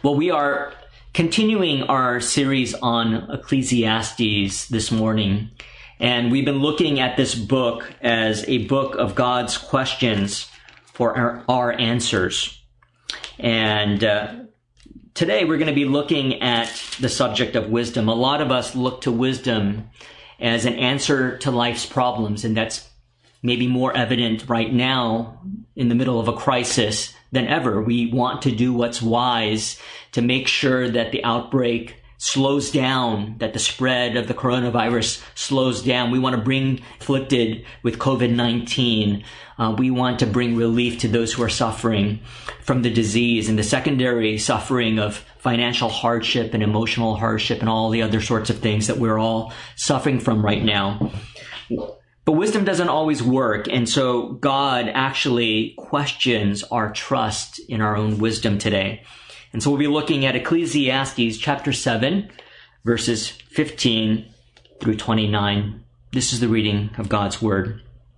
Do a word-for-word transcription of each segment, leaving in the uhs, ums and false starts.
Well, we are continuing our series on Ecclesiastes this morning, and we've been looking at this book as a book of God's questions for our, our answers. And uh, today we're going to be looking at the subject of wisdom. A lot of us look to wisdom as an answer to life's problems, and that's maybe more evident right now in the middle of a crisis than ever. We want to do what's wise to make sure that the outbreak slows down, that the spread of the coronavirus slows down. We want to bring afflicted with COVID nineteen. Uh, we want to bring relief to those who are suffering from the disease and the secondary suffering of financial hardship and emotional hardship and all the other sorts of things that we're all suffering from right now. But wisdom doesn't always work, and so God actually questions our trust in our own wisdom today. And so we'll be looking at Ecclesiastes chapter seven, verses fifteen through twenty-nine. This is the reading of God's word.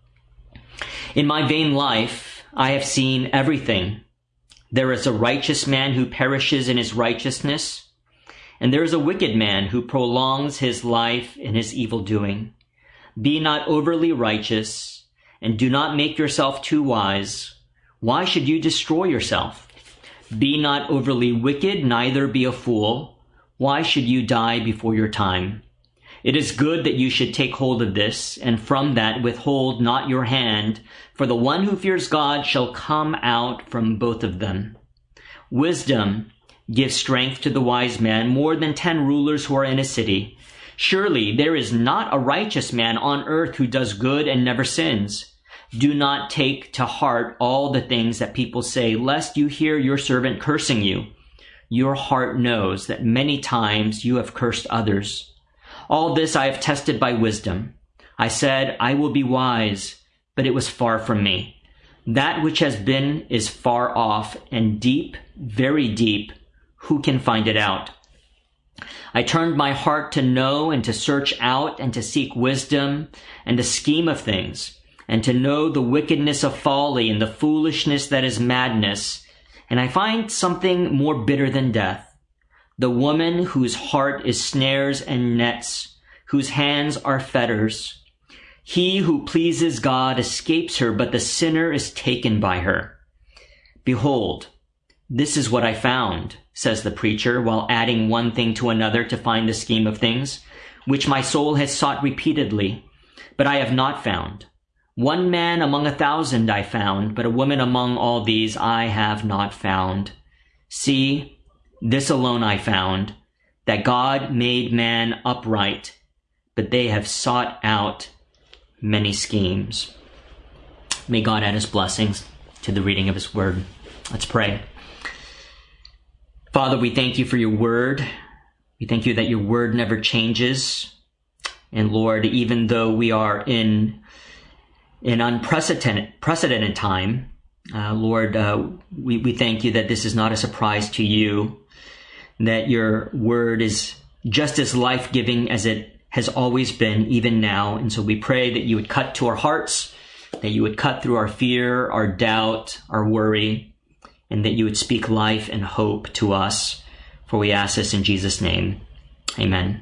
In my vain life, I have seen everything. There is a righteous man who perishes in his righteousness, and there is a wicked man who prolongs his life in his evil doing. Be not overly righteous, and do not make yourself too wise. Why should you destroy yourself? Be not overly wicked, neither be a fool. Why should you die before your time? It is good that you should take hold of this, and from that withhold not your hand, for the one who fears God shall come out from both of them. Wisdom gives strength to the wise man, more than ten rulers who are in a city. Surely there is not a righteous man on earth who does good and never sins. Do not take to heart all the things that people say, lest you hear your servant cursing you. Your heart knows that many times you have cursed others. All this I have tested by wisdom. I said, I will be wise, but it was far from me. That which has been is far off, and deep, very deep. Who can find it out? I turned my heart to know and to search out and to seek wisdom and the scheme of things, and to know the wickedness of folly and the foolishness that is madness. And I find something more bitter than death. The woman whose heart is snares and nets, whose hands are fetters. He who pleases God escapes her, but the sinner is taken by her. Behold, this is what I found, says the preacher, while adding one thing to another to find the scheme of things, which my soul has sought repeatedly, but I have not found. One man among a thousand I found, but a woman among all these I have not found. See, this alone I found, that God made man upright, but they have sought out many schemes. May God add his blessings to the reading of his word. Let's pray. Father, we thank you for your word. We thank you that your word never changes. And Lord, even though we are in an unprecedented precedented time, uh, Lord, uh, we, we thank you that this is not a surprise to you, that your word is just as life-giving as it has always been, even now. And so we pray that you would cut to our hearts, that you would cut through our fear, our doubt, our worry, and that you would speak life and hope to us. For we ask this in Jesus' name. Amen.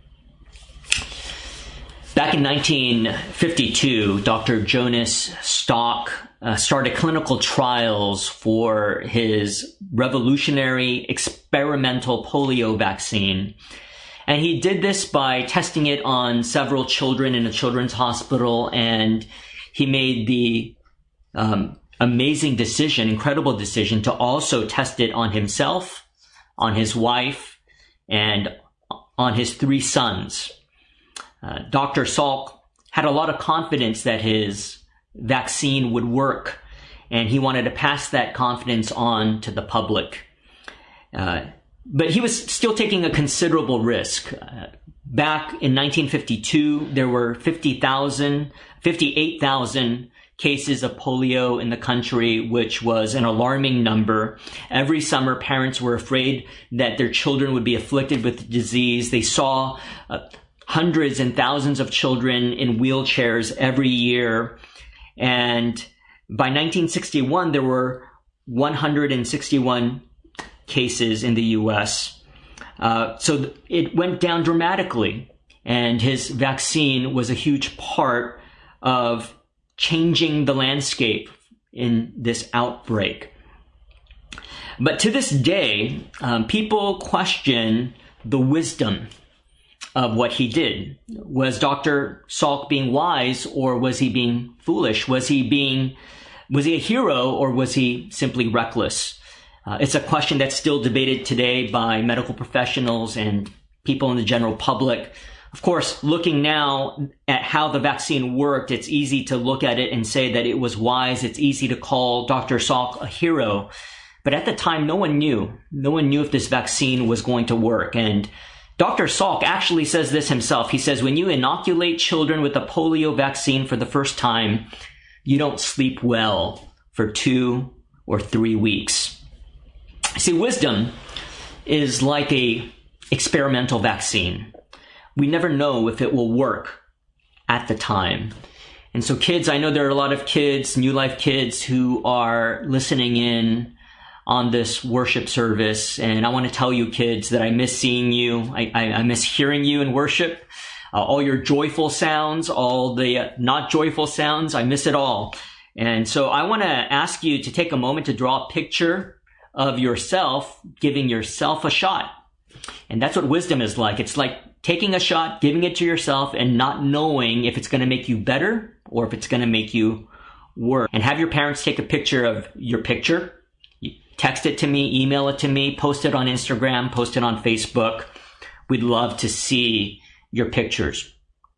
Back in nineteen fifty-two, Doctor Jonas Salk uh, started clinical trials for his revolutionary experimental polio vaccine. And he did this by testing it on several children in a children's hospital, and he made the um, amazing decision, incredible decision, to also test it on himself, on his wife, and on his three sons. Uh, Doctor Salk had a lot of confidence that his vaccine would work, and he wanted to pass that confidence on to the public. Uh, but he was still taking a considerable risk. Uh, back in nineteen fifty-two, there were fifty thousand, fifty-eight thousand cases of polio in the country, which was an alarming number. Every summer, parents were afraid that their children would be afflicted with the disease. They saw uh, hundreds and thousands of children in wheelchairs every year. And by nineteen sixty-one, there were one hundred sixty-one cases in the U S. Uh, so it went down dramatically, and his vaccine was a huge part of changing the landscape in this outbreak. But to this day, um, people question the wisdom of what he did. Was Doctor Salk being wise, or was he being foolish? Was he being, was he a hero, or was he simply reckless? Uh, it's a question that's still debated today by medical professionals and people in the general public. Of course, looking now at how the vaccine worked, it's easy to look at it and say that it was wise. It's easy to call Doctor Salk a hero. But at the time, no one knew. No one knew if this vaccine was going to work. And Doctor Salk actually says this himself. He says, when you inoculate children with a polio vaccine for the first time, you don't sleep well for two or three weeks. See, wisdom is like a experimental vaccine. We never know if it will work at the time. And so kids, I know there are a lot of kids, New Life kids, who are listening in on this worship service. And I want to tell you, kids, that I miss seeing you. I, I, I miss hearing you in worship. Uh, all your joyful sounds, all the uh, not joyful sounds, I miss it all. And so I want to ask you to take a moment to draw a picture of yourself, giving yourself a shot. And that's what wisdom is like. It's like taking a shot, giving it to yourself, and not knowing if it's going to make you better or if it's going to make you worse. And have your parents take a picture of your picture. Text it to me, email it to me, post it on Instagram, post it on Facebook. We'd love to see your pictures.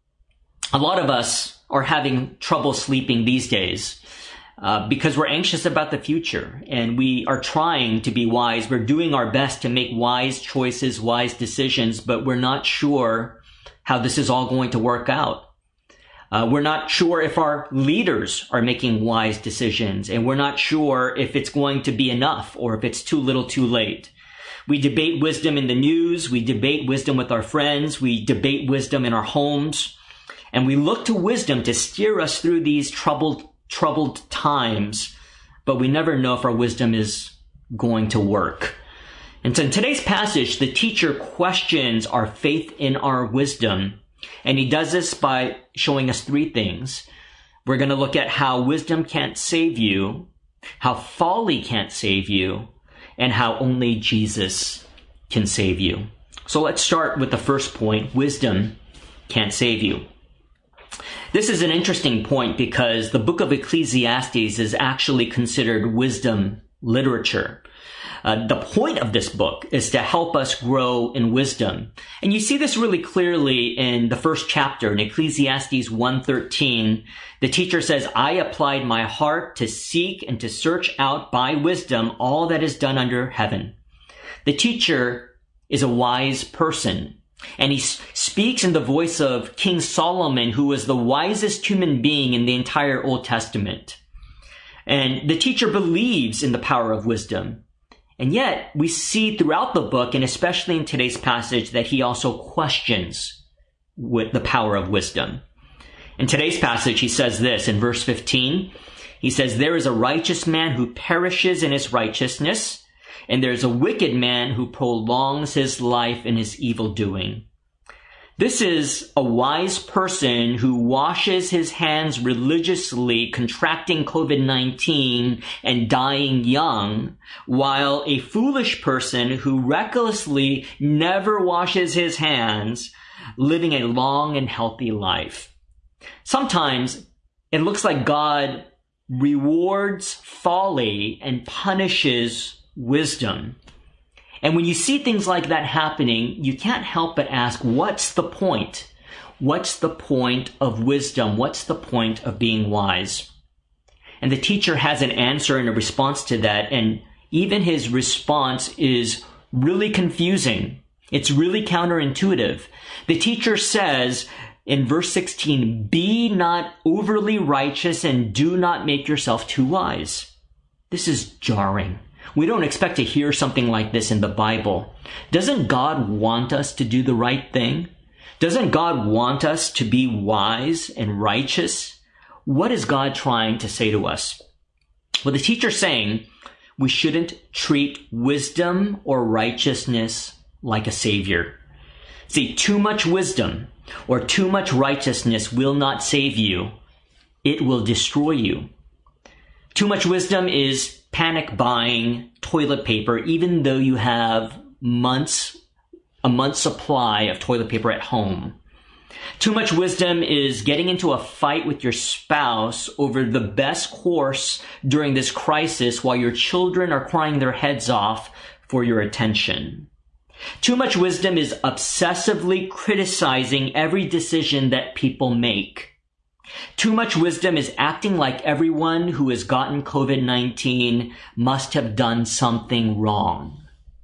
A lot of us are having trouble sleeping these days uh, because we're anxious about the future, and we are trying to be wise. We're doing our best to make wise choices, wise decisions, but we're not sure how this is all going to work out. Uh, we're not sure if our leaders are making wise decisions, and we're not sure if it's going to be enough or if it's too little too late. We debate wisdom in the news. We debate wisdom with our friends. We debate wisdom in our homes. And we look to wisdom to steer us through these troubled, troubled times, but we never know if our wisdom is going to work. And so in today's passage, the teacher questions our faith in our wisdom. And he does this by showing us three things. We're going to look at how wisdom can't save you, how folly can't save you, and how only Jesus can save you. So let's start with the first point. Wisdom can't save you. This is an interesting point because the book of Ecclesiastes is actually considered wisdom literature. Uh, the point of this book is to help us grow in wisdom. And you see this really clearly in the first chapter in Ecclesiastes one thirteen. The teacher says, I applied my heart to seek and to search out by wisdom all that is done under heaven. The teacher is a wise person, and he speaks in the voice of King Solomon, who was the wisest human being in the entire Old Testament. And the teacher believes in the power of wisdom. And yet, we see throughout the book, and especially in today's passage, that he also questions with the power of wisdom. In today's passage, he says this in verse fifteen. He says, there is a righteous man who perishes in his righteousness, and there is a wicked man who prolongs his life in his evil doing. This is a wise person who washes his hands religiously, contracting covid nineteen and dying young, while a foolish person who recklessly never washes his hands, living a long and healthy life. Sometimes it looks like God rewards folly and punishes wisdom. And when you see things like that happening, you can't help but ask, what's the point? What's the point of wisdom? What's the point of being wise? And the teacher has an answer and a response to that. And even his response is really confusing. It's really counterintuitive. The teacher says in verse sixteen, be not overly righteous and do not make yourself too wise. This is jarring. We don't expect to hear something like this in the Bible. Doesn't God want us to do the right thing? Doesn't God want us to be wise and righteous? What is God trying to say to us? Well, the teacher's saying, we shouldn't treat wisdom or righteousness like a savior. See, too much wisdom or too much righteousness will not save you. It will destroy you. Too much wisdom is panic buying toilet paper, even though you have months, a month's supply of toilet paper at home. Too much wisdom is getting into a fight with your spouse over the best course during this crisis while your children are crying their heads off for your attention. Too much wisdom is obsessively criticizing every decision that people make. Too much wisdom is acting like everyone who has gotten covid nineteen must have done something wrong.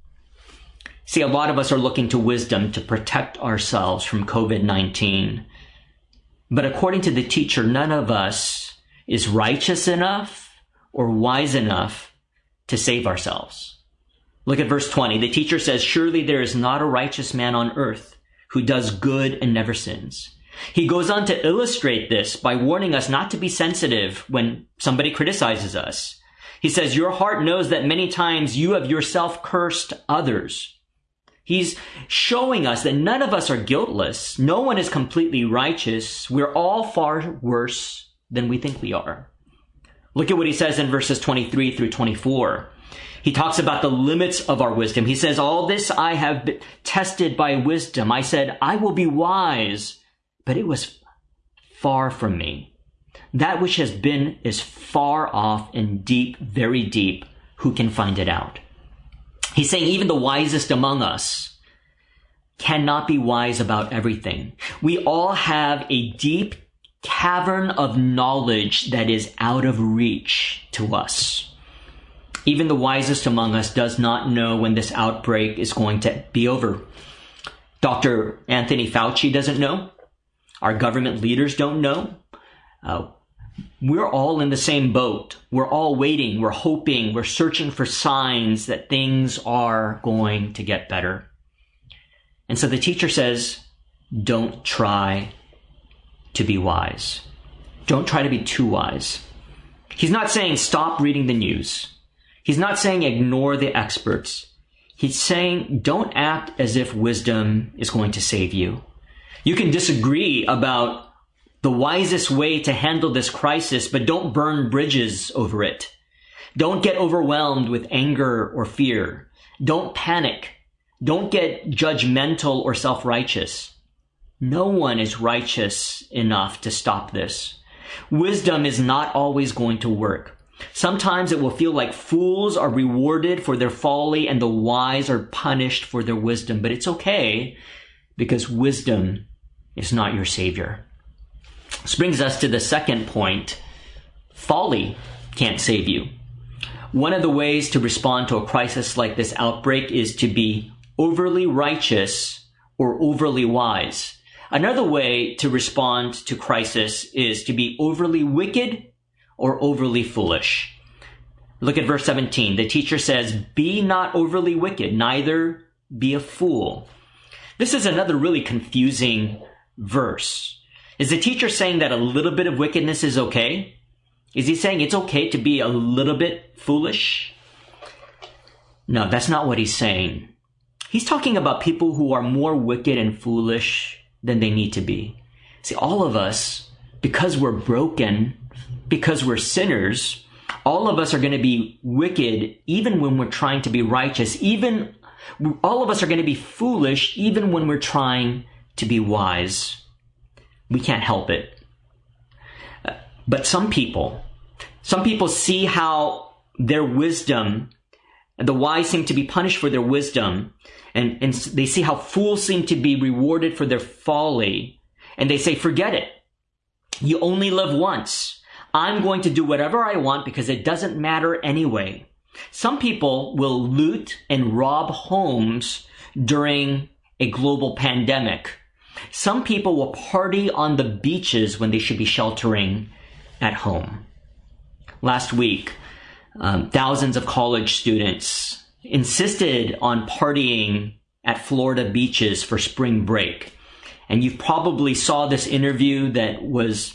See, a lot of us are looking to wisdom to protect ourselves from covid nineteen. But according to the teacher, none of us is righteous enough or wise enough to save ourselves. Look at verse twenty. The teacher says, "Surely there is not a righteous man on earth who does good and never sins." He goes on to illustrate this by warning us not to be sensitive when somebody criticizes us. He says, "Your heart knows that many times you have yourself cursed others." He's showing us that none of us are guiltless. No one is completely righteous. We're all far worse than we think we are. Look at what he says in verses twenty-three through twenty-four. He talks about the limits of our wisdom. He says, "All this I have been tested by wisdom. I said, I will be wise, but it was far from me. That which has been is far off and deep, very deep. Who can find it out?" He's saying even the wisest among us cannot be wise about everything. We all have a deep cavern of knowledge that is out of reach to us. Even the wisest among us does not know when this outbreak is going to be over. Doctor Anthony Fauci doesn't know. Our government leaders don't know. Uh, we're all in the same boat. We're all waiting. We're hoping. We're searching for signs that things are going to get better. And so the teacher says, don't try to be wise. Don't try to be too wise. He's not saying stop reading the news. He's not saying ignore the experts. He's saying don't act as if wisdom is going to save you. You can disagree about the wisest way to handle this crisis, but don't burn bridges over it. Don't get overwhelmed with anger or fear. Don't panic. Don't get judgmental or self-righteous. No one is righteous enough to stop this. Wisdom is not always going to work. Sometimes it will feel like fools are rewarded for their folly and the wise are punished for their wisdom. But it's okay because wisdom is not your savior. This brings us to the second point. Folly can't save you. One of the ways to respond to a crisis like this outbreak is to be overly righteous or overly wise. Another way to respond to crisis is to be overly wicked or overly foolish. Look at verse seventeen. The teacher says, "Be not overly wicked, neither be a fool." This is another really confusing verse. Is the teacher saying that a little bit of wickedness is okay? Is he saying it's okay to be a little bit foolish? No, that's not what he's saying. He's talking about people who are more wicked and foolish than they need to be. See, all of us, because we're broken, because we're sinners, all of us are going to be wicked even when we're trying to be righteous. Even all of us are going to be foolish even when we're trying to be wise. We can't help it. But some people, some people see how their wisdom, the wise seem to be punished for their wisdom, and, and they see how fools seem to be rewarded for their folly, and they say, forget it. You only live once. I'm going to do whatever I want because it doesn't matter anyway. Some people will loot and rob homes during a global pandemic. Some people will party on the beaches when they should be sheltering at home. Last week, um, thousands of college students insisted on partying at Florida beaches for spring break. And you probably saw this interview that was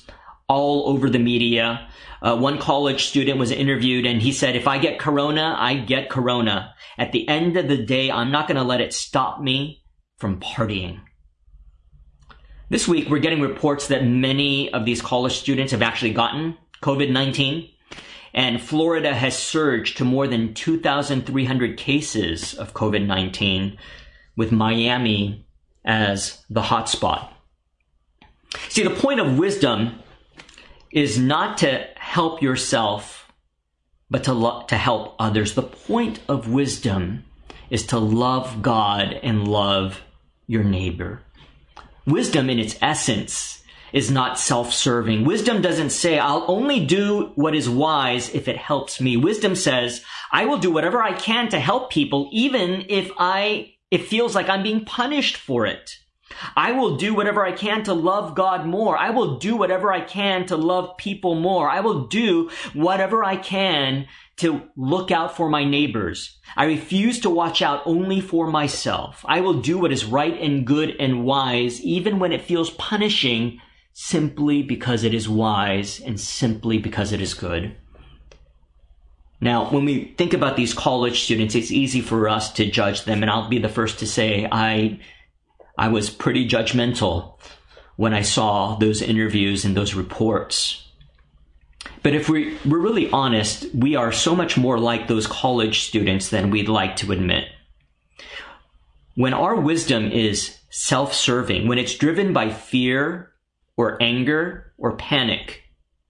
all over the media. Uh, one college student was interviewed and he said, if I get corona, I get corona. At the end of the day, I'm not going to let it stop me from partying. This week, we're getting reports that many of these college students have actually gotten COVID nineteen, and Florida has surged to more than two thousand three hundred cases of COVID nineteen, with Miami as the hotspot. See, the point of wisdom is not to help yourself, but to lo- to help others. The point of wisdom is to love God and love your neighbor. Wisdom in its essence is not self-serving. Wisdom doesn't say, I'll only do what is wise if it helps me. Wisdom says, I will do whatever I can to help people, even if I it feels like I'm being punished for it. I will do whatever I can to love God more. I will do whatever I can to love people more. I will do whatever I can to look out for my neighbors. I refuse to watch out only for myself. I will do what is right and good and wise, even when it feels punishing, simply because it is wise and simply because it is good. Now, when we think about these college students, it's easy for us to judge them, and I'll be the first to say I I was pretty judgmental when I saw those interviews and those reports. But if we, we're really honest, we are so much more like those college students than we'd like to admit. When our wisdom is self-serving, when it's driven by fear or anger or panic,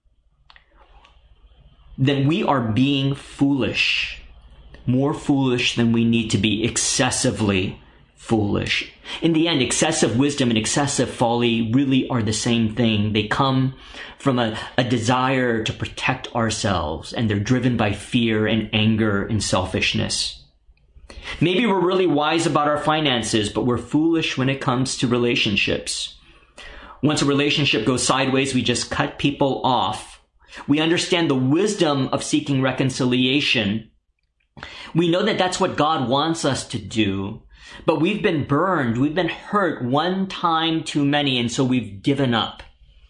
then we are being foolish, more foolish than we need to be, excessively foolish. In the end, excessive wisdom and excessive folly really are the same thing. They come from a, a desire to protect ourselves, and they're driven by fear and anger and selfishness. Maybe we're really wise about our finances, but we're foolish when it comes to relationships. Once a relationship goes sideways, we just cut people off. We understand the wisdom of seeking reconciliation. We know that that's what God wants us to do. But we've been burned, we've been hurt one time too many, and so we've given up.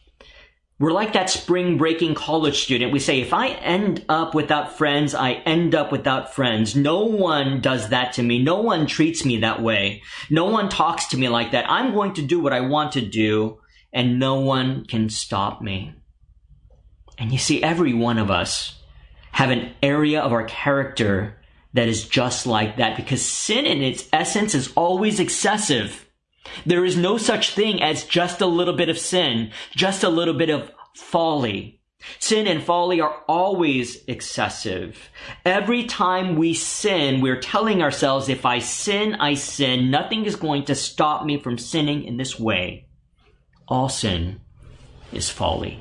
We're like that spring breaking college student. We say, if I end up without friends, I end up without friends. No one does that to me. No one treats me that way. No one talks to me like that. I'm going to do what I want to do, and no one can stop me. And you see, every one of us have an area of our character that is just like that, because sin in its essence is always excessive. There is no such thing as just a little bit of sin, just a little bit of folly. Sin and folly are always excessive. Every time we sin, we're telling ourselves, if I sin, I sin. Nothing is going to stop me from sinning in this way. All sin is folly.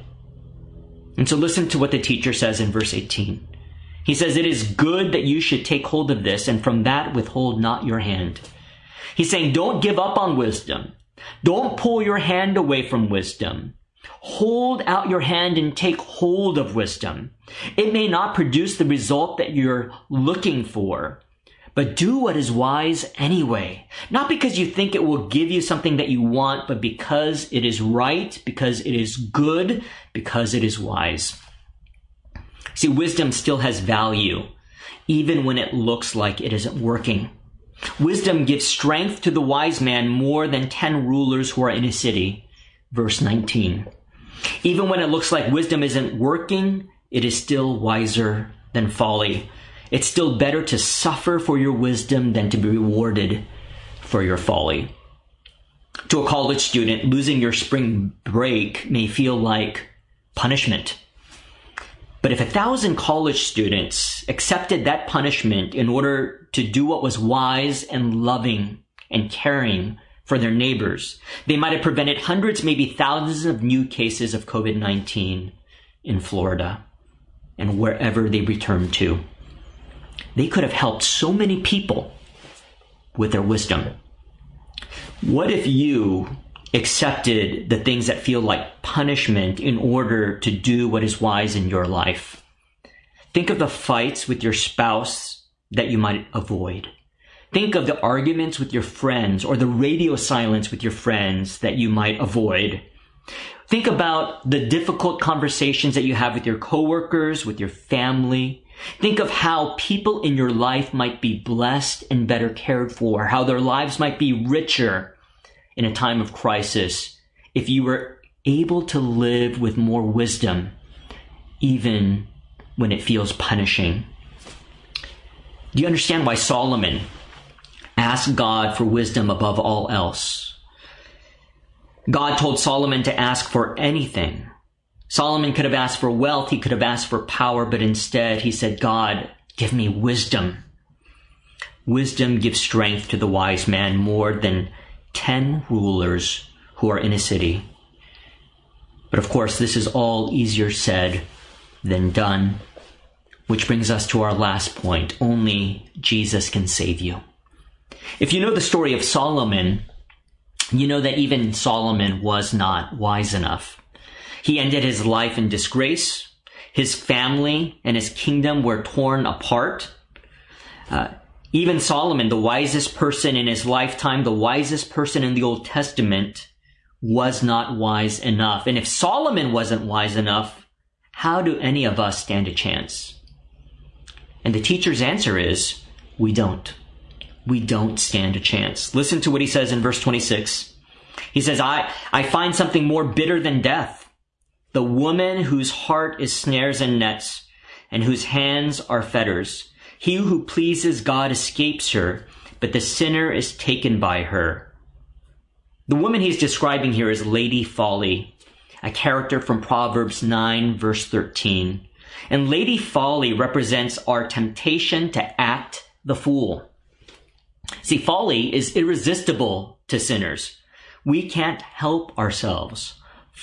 And so listen to what the teacher says in verse eighteen. He says, it is good that you should take hold of this, and from that withhold not your hand. He's saying, don't give up on wisdom. Don't pull your hand away from wisdom. Hold out your hand and take hold of wisdom. It may not produce the result that you're looking for, but do what is wise anyway. Not because you think it will give you something that you want, but because it is right, because it is good, because it is wise. See, wisdom still has value, even when it looks like it isn't working. Wisdom gives strength to the wise man more than ten rulers who are in a city. Verse nineteen. Even when it looks like wisdom isn't working, it is still wiser than folly. It's still better to suffer for your wisdom than to be rewarded for your folly. To a college student, losing your spring break may feel like punishment. But if a thousand college students accepted that punishment in order to do what was wise and loving and caring for their neighbors, they might have prevented hundreds, maybe thousands of new cases of COVID nineteen in Florida and wherever they returned to. They could have helped so many people with their wisdom. What if you accepted the things that feel like punishment in order to do what is wise in your life? Think of the fights with your spouse that you might avoid. Think of the arguments with your friends or the radio silence with your friends that you might avoid. Think about the difficult conversations that you have with your coworkers, with your family. Think of how people in your life might be blessed and better cared for, how their lives might be richer in a time of crisis if you were able to live with more wisdom, even when it feels punishing. Do you understand why Solomon asked God for wisdom above all else? God told Solomon to ask for anything. Solomon could have asked for wealth, he could have asked for power, but instead he said, God, give me wisdom. Wisdom gives strength to the wise man more than ten rulers who are in a city. But of course, this is all easier said than done, which brings us to our last point. Only Jesus can save you. If you know the story of Solomon, you know that even Solomon was not wise enough. He ended his life in disgrace. His family and his kingdom were torn apart. Uh, even Solomon, the wisest person in his lifetime, the wisest person in the Old Testament, was not wise enough. And if Solomon wasn't wise enough, how do any of us stand a chance? And the teacher's answer is, we don't. We don't stand a chance. Listen to what he says in verse twenty-six. He says, I, I find something more bitter than death. The woman whose heart is snares and nets, and whose hands are fetters. He who pleases God escapes her, but the sinner is taken by her. The woman he's describing here is Lady Folly, a character from Proverbs nine, verse thirteen. And Lady Folly represents our temptation to act the fool. See, folly is irresistible to sinners. We can't help ourselves.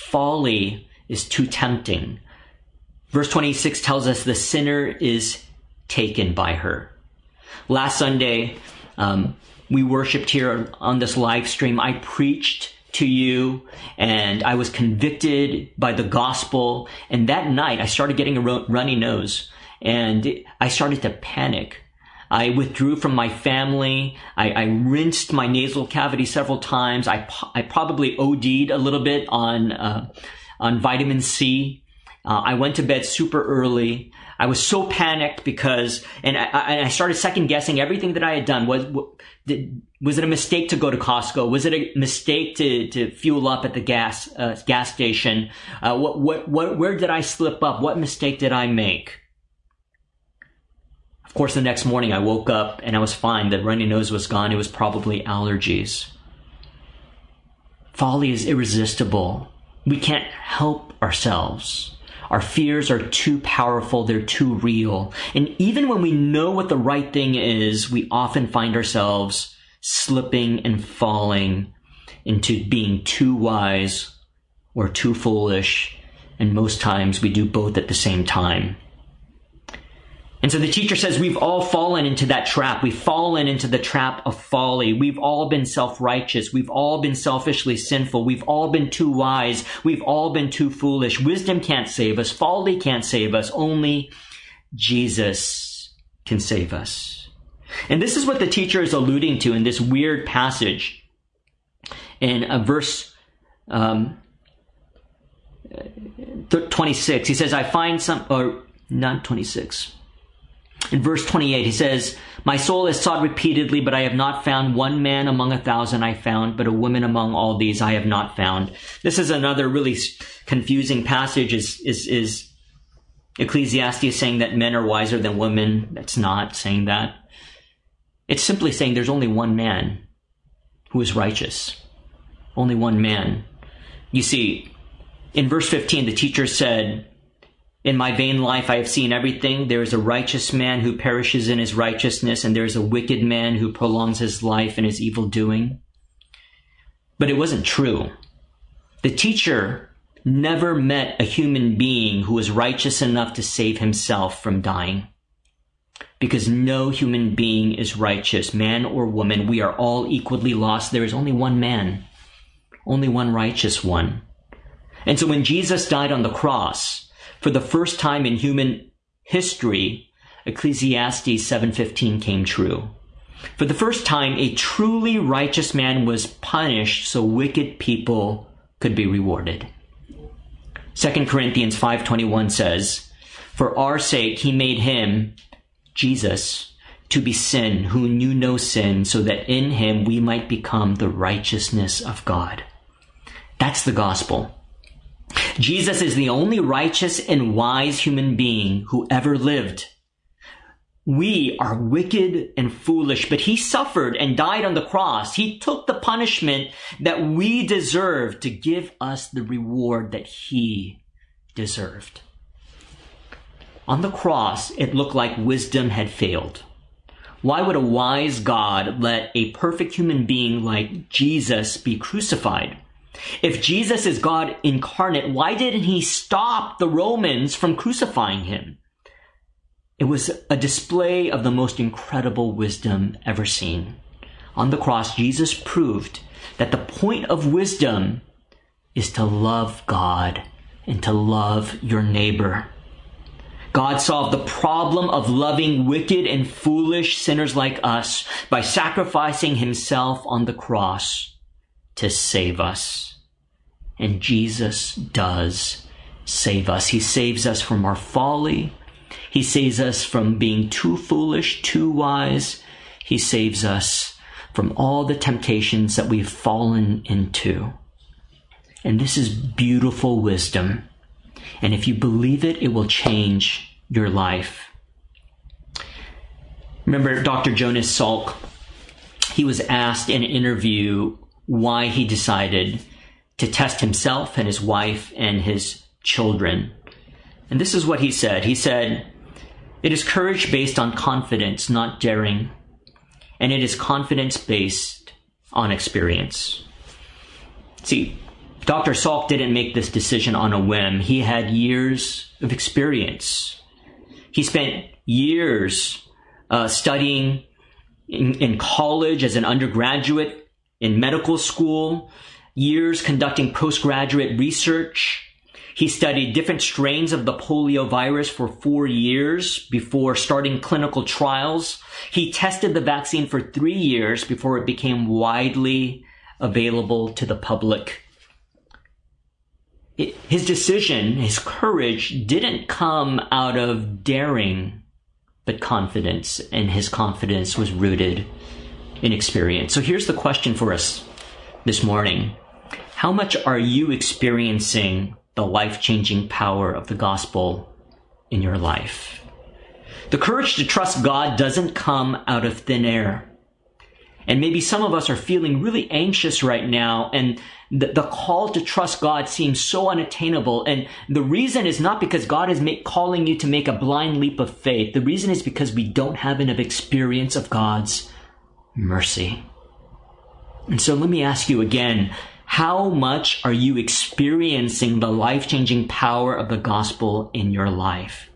Folly is too tempting. Verse twenty-six tells us the sinner is taken by her. Last Sunday, um, we worshiped here on this live stream. I preached to you and I was convicted by the gospel. And that night I started getting a runny nose and I started to panic. I withdrew from my family. I, I rinsed my nasal cavity several times. I, I probably O D'd a little bit on, uh, on vitamin C. Uh, I went to bed super early. I was so panicked because, and I, I started second guessing everything that I had done. Was, was it a mistake to go to Costco? Was it a mistake to, to fuel up at the gas, uh, gas station? Uh, what, what, what, where did I slip up? What mistake did I make? Of course, the next morning I woke up and I was fine. The runny nose was gone. It was probably allergies. Folly is irresistible. We can't help ourselves. Our fears are too powerful. They're too real. And even when we know what the right thing is, we often find ourselves slipping and falling into being too wise or too foolish. And most times we do both at the same time. And so the teacher says we've all fallen into that trap. We've fallen into the trap of folly. We've all been self-righteous. We've all been selfishly sinful. We've all been too wise. We've all been too foolish. Wisdom can't save us. Folly can't save us. Only Jesus can save us. And this is what the teacher is alluding to in this weird passage. In a verse um, twenty-six, he says, I find some, or not twenty-six. In verse twenty-eight, he says, my soul has sought repeatedly, but I have not found. One man among a thousand I found, but a woman among all these I have not found. This is another really confusing passage. Is, is, is Ecclesiastes saying that men are wiser than women? It's not saying that. It's simply saying there's only one man who is righteous. Only one man. You see, in verse fifteen, the teacher said, in my vain life I have seen everything. There is a righteous man who perishes in his righteousness, and there is a wicked man who prolongs his life in his evil doing. But it wasn't true. The teacher never met a human being who was righteous enough to save himself from dying. Because no human being is righteous, man or woman. We are all equally lost. There is only one man, only one righteous one. And so when Jesus died on the cross, for the first time in human history, Ecclesiastes seven fifteen came true. For the first time, a truly righteous man was punished so wicked people could be rewarded. Second Corinthians five twenty-one says, "For our sake he made him, Jesus, to be sin, who knew no sin, so that in him we might become the righteousness of God." That's the gospel. Jesus is the only righteous and wise human being who ever lived. We are wicked and foolish, but he suffered and died on the cross. He took the punishment that we deserved to give us the reward that he deserved. On the cross, it looked like wisdom had failed. Why would a wise God let a perfect human being like Jesus be crucified? If Jesus is God incarnate, why didn't he stop the Romans from crucifying him? It was a display of the most incredible wisdom ever seen. On the cross, Jesus proved that the point of wisdom is to love God and to love your neighbor. God solved the problem of loving wicked and foolish sinners like us by sacrificing himself on the cross to save us. And Jesus does save us. He saves us from our folly. He saves us from being too foolish, too wise. He saves us from all the temptations that we've fallen into. And this is beautiful wisdom. And if you believe it, it will change your life. Remember Doctor Jonas Salk? He was asked in an interview why he decided to test himself and his wife and his children. And this is what he said. He said, "It is courage based on confidence, not daring. And it is confidence based on experience." See, Doctor Salk didn't make this decision on a whim. He had years of experience. He spent years uh, studying in, in college as an undergraduate, in medical school, years conducting postgraduate research. He studied different strains of the polio virus for four years before starting clinical trials. He tested the vaccine for three years before it became widely available to the public. It, his decision, his courage, didn't come out of daring, but confidence, and his confidence was rooted in experience. So here's the question for us this morning. How much are you experiencing the life-changing power of the gospel in your life? The courage to trust God doesn't come out of thin air. And maybe some of us are feeling really anxious right now, and the, the call to trust God seems so unattainable. And the reason is not because God is make, calling you to make a blind leap of faith. The reason is because we don't have enough experience of God's mercy. And so let me ask you again, how much are you experiencing the life-changing power of the gospel in your life?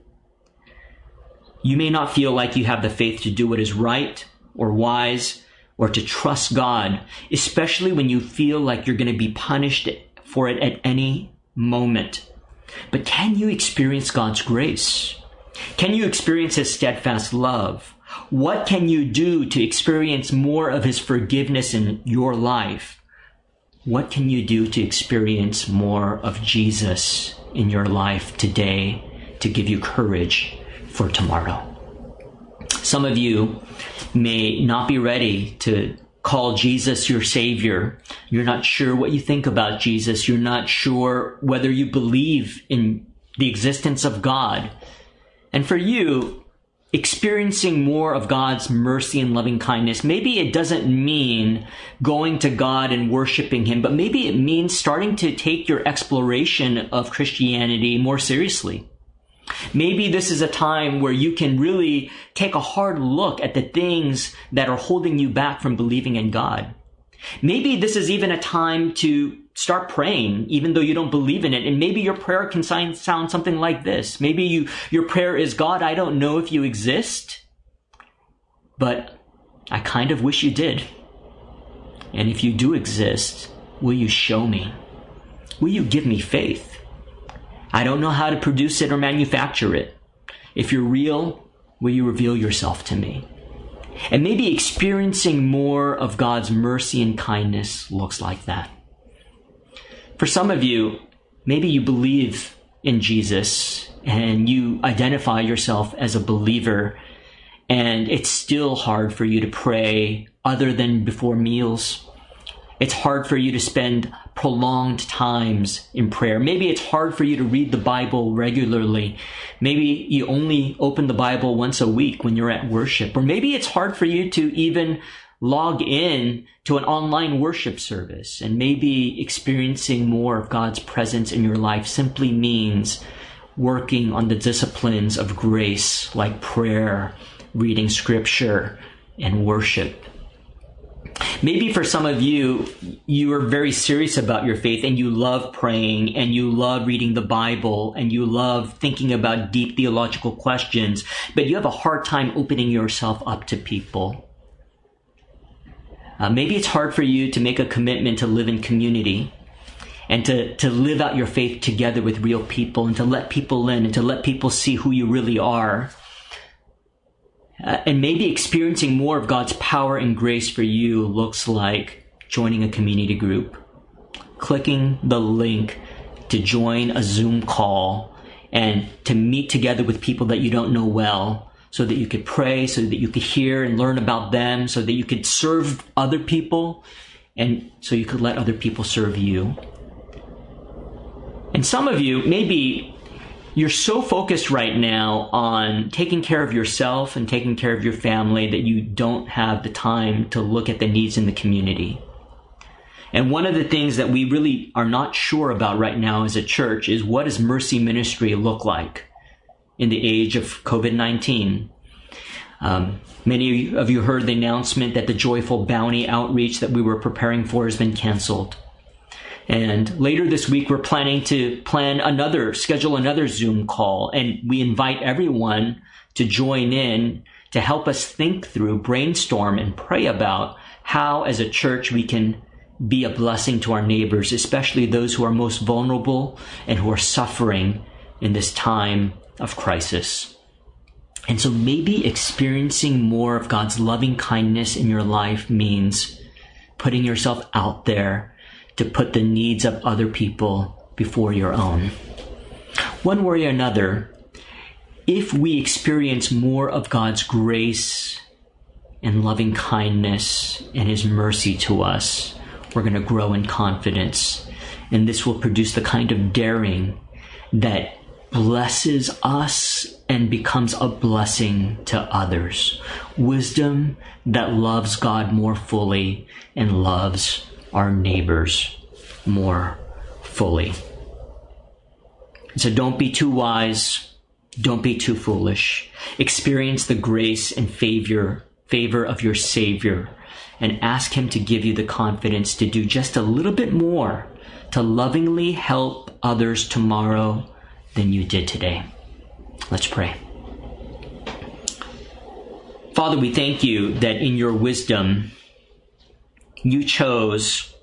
You may not feel like you have the faith to do what is right or wise or to trust God, especially when you feel like you're going to be punished for it at any moment. But can you experience God's grace? Can you experience his steadfast love? What can you do to experience more of his forgiveness in your life? What can you do to experience more of Jesus in your life today to give you courage for tomorrow? Some of you may not be ready to call Jesus your Savior. You're not sure what you think about Jesus. You're not sure whether you believe in the existence of God. And for you, experiencing more of God's mercy and loving kindness, maybe it doesn't mean going to God and worshiping him, but maybe it means starting to take your exploration of Christianity more seriously. Maybe this is a time where you can really take a hard look at the things that are holding you back from believing in God. Maybe this is even a time to start praying, even though you don't believe in it. And maybe your prayer can sound something like this. Maybe you, your prayer is, God, I don't know if you exist, but I kind of wish you did. And if you do exist, will you show me? Will you give me faith? I don't know how to produce it or manufacture it. If you're real, will you reveal yourself to me? And maybe experiencing more of God's mercy and kindness looks like that. For some of you, maybe you believe in Jesus and you identify yourself as a believer, and it's still hard for you to pray other than before meals. It's hard for you to spend prolonged times in prayer. Maybe it's hard for you to read the Bible regularly. Maybe you only open the Bible once a week when you're at worship. Or maybe it's hard for you to even log in to an online worship service. And maybe experiencing more of God's presence in your life simply means working on the disciplines of grace like prayer, reading scripture, and worship. Maybe for some of you, you are very serious about your faith and you love praying and you love reading the Bible and you love thinking about deep theological questions, but you have a hard time opening yourself up to people. Uh, maybe it's hard for you to make a commitment to live in community and to, to live out your faith together with real people and to let people in and to let people see who you really are. Uh, and maybe experiencing more of God's power and grace for you looks like joining a community group, clicking the link to join a Zoom call and to meet together with people that you don't know well so that you could pray, so that you could hear and learn about them, so that you could serve other people, and so you could let other people serve you. And some of you, maybe you're so focused right now on taking care of yourself and taking care of your family that you don't have the time to look at the needs in the community. And one of the things that we really are not sure about right now as a church is, what does mercy ministry look like in the age of covid nineteen? Um, many of you heard the announcement that the Joyful Bounty outreach that we were preparing for has been canceled. And later this week, we're planning to plan another, schedule another Zoom call. And we invite everyone to join in to help us think through, brainstorm, and pray about how, as a church, we can be a blessing to our neighbors, especially those who are most vulnerable and who are suffering in this time of crisis. And so maybe experiencing more of God's loving kindness in your life means putting yourself out there to put the needs of other people before your own. One way or another, if we experience more of God's grace and loving kindness and His mercy to us, we're going to grow in confidence. And this will produce the kind of daring that blesses us and becomes a blessing to others. Wisdom that loves God more fully and loves our neighbors more fully. So don't be too wise. Don't be too foolish. Experience the grace and favor, favor of your Savior, and ask Him to give you the confidence to do just a little bit more to lovingly help others tomorrow than you did today. Let's pray. Father, we thank you that in your wisdom, you chose,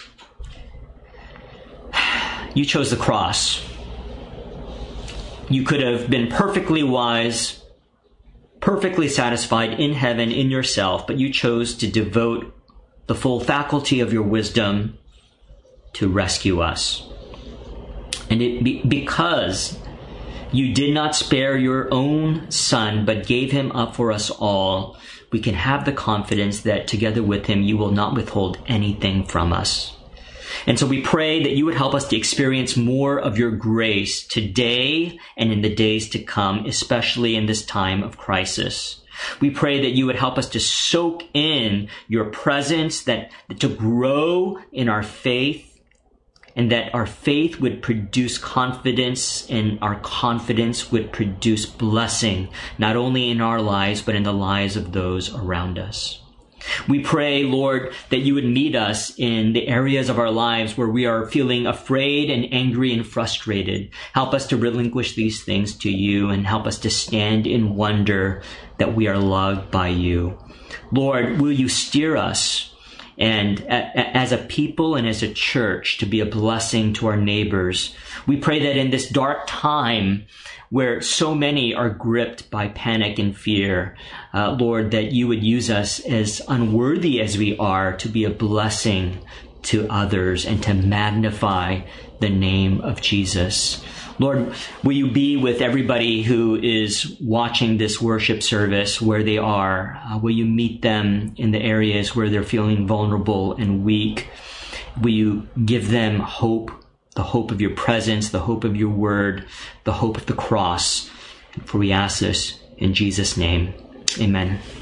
you chose the cross. You could have been perfectly wise, perfectly satisfied in heaven in yourself, but you chose to devote the full faculty of your wisdom to rescue us. And it be, because you did not spare your own Son, but gave him up for us all, we can have the confidence that together with him, you will not withhold anything from us. And so we pray that you would help us to experience more of your grace today and in the days to come, especially in this time of crisis. We pray that you would help us to soak in your presence, that to grow in our faith, and that our faith would produce confidence, and our confidence would produce blessing, not only in our lives, but in the lives of those around us. We pray, Lord, that you would meet us in the areas of our lives where we are feeling afraid and angry and frustrated. Help us to relinquish these things to you and help us to stand in wonder that we are loved by you. Lord, will you steer us and as a people and as a church to be a blessing to our neighbors? We pray that in this dark time where so many are gripped by panic and fear, uh, Lord, that you would use us, as unworthy as we are, to be a blessing to others and to magnify the name of Jesus. Lord, will you be with everybody who is watching this worship service where they are? Uh, will you meet them in the areas where they're feeling vulnerable and weak? Will you give them hope, the hope of your presence, the hope of your word, the hope of the cross? For we ask this in Jesus' name. Amen.